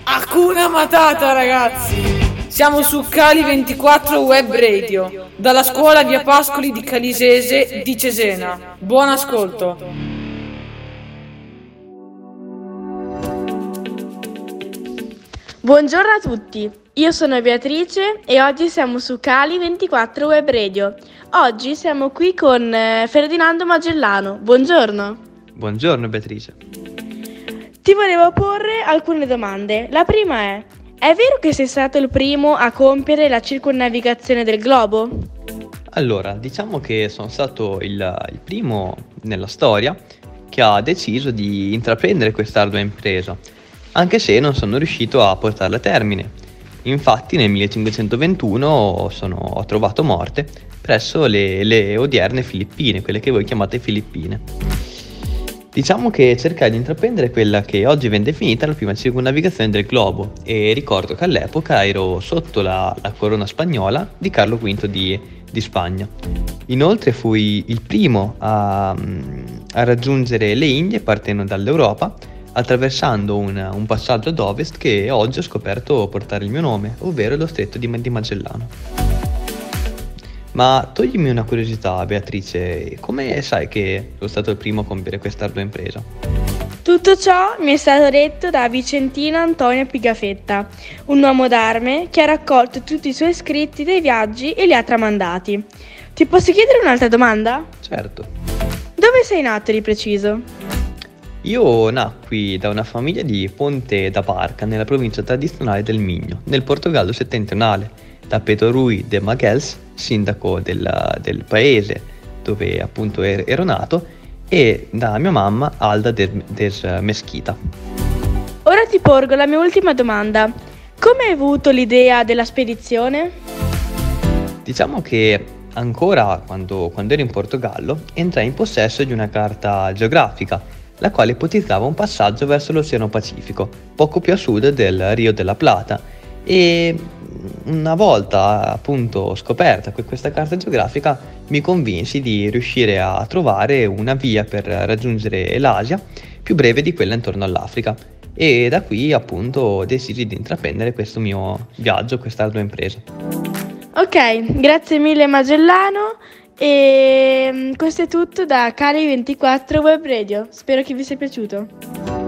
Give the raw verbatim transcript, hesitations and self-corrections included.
Hakuna Matata, ragazzi! Siamo su Cali ventiquattro Web Radio, dalla scuola Via Pascoli di Calisese di Cesena. Buon ascolto! Buongiorno a tutti, io sono Beatrice e oggi siamo su Cali ventiquattro Web Radio. Oggi siamo qui con eh, Ferdinando Magellano. Buongiorno. Buongiorno Beatrice. Ti volevo porre alcune domande. La prima è: è vero che sei stato il primo a compiere la circumnavigazione del globo? Allora, diciamo che sono stato il, il primo nella storia che ha deciso di intraprendere quest'ardua impresa, anche se non sono riuscito a portarla a termine. Infatti nel millecinquecentoventuno sono, ho trovato morte presso le, le odierne Filippine, quelle che voi chiamate Filippine. Diciamo che cercai di intraprendere quella che oggi viene definita la prima circumnavigazione del globo, e ricordo che all'epoca ero sotto la, la corona spagnola di Carlo V di, di Spagna. Inoltre fui il primo a, a raggiungere le Indie partendo dall'Europa, attraversando un, un passaggio ad ovest che oggi ho scoperto portare il mio nome, ovvero lo stretto di, di Magellano. Ma toglimi una curiosità, Beatrice, come sai che sono stato il primo a compiere quest'ardua impresa? Tutto ciò mi è stato detto da Vicentino Antonio Pigafetta, un uomo d'arme che ha raccolto tutti i suoi scritti dei viaggi e li ha tramandati. Ti posso chiedere un'altra domanda? Certo. Dove sei nato di preciso? Io nacqui da una famiglia di Ponte da Barca, nella provincia tradizionale del Minho, nel Portogallo settentrionale, da Pedro Rui de Magalhães, sindaco del, del paese dove appunto er- ero nato, e da mia mamma Alda de- des Mesquita. Ora ti porgo la mia ultima domanda. Come hai avuto l'idea della spedizione? Diciamo che ancora quando, quando ero in Portogallo entrai in possesso di una carta geografica, la quale ipotizzava un passaggio verso l'Oceano Pacifico, poco più a sud del Rio della Plata, e una volta appunto scoperta questa carta geografica mi convinsi di riuscire a trovare una via per raggiungere l'Asia più breve di quella intorno all'Africa, e da qui appunto decisi di intraprendere questo mio viaggio, quest'ardua impresa. Ok, grazie mille Magellano, e questo è tutto da Cali ventiquattro Web Radio. Spero che vi sia piaciuto.